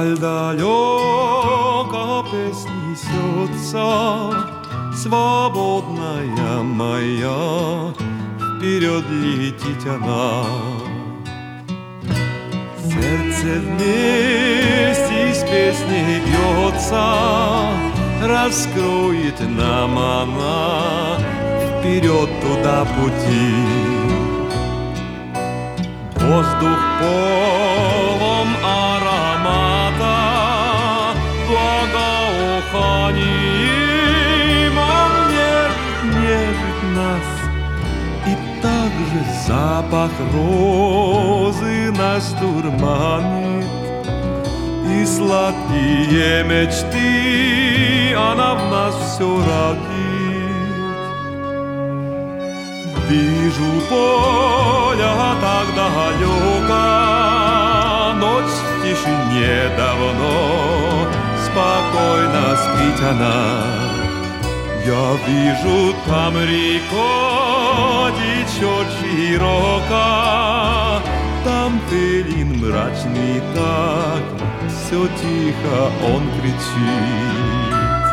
Вдаль далеко песнь несется, свободная моя, вперед летит она. Сердце вместе с песней бьется, раскроет нам она вперед туда пути. Воздух полон аромата, благоуханием он нежит нас. И также запах розы нас дурманит, и сладкие мечты она в нас все родит. Вижу поля так далеко, ночь в тишине давно, спокойно спит она. Я вижу там река течет широко, там пылин мрачный так, все тихо он кричит.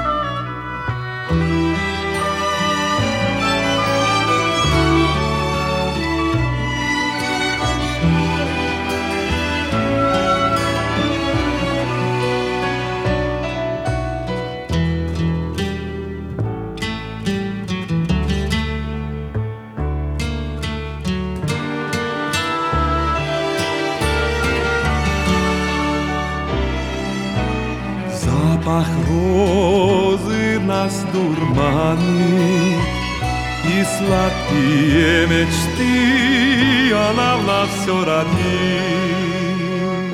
Запах розы нас дурманит, и сладкие мечты она в нас все родит.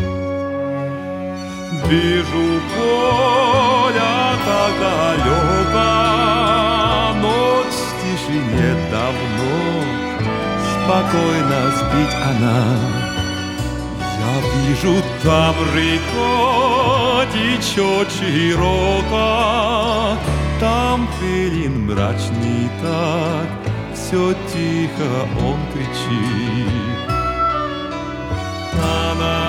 Вижу поля так далеко, ночь в тишине давно, спокойно спит она. Я вижу там река течет широко, там пылин мрачный так, все тихо он кричит.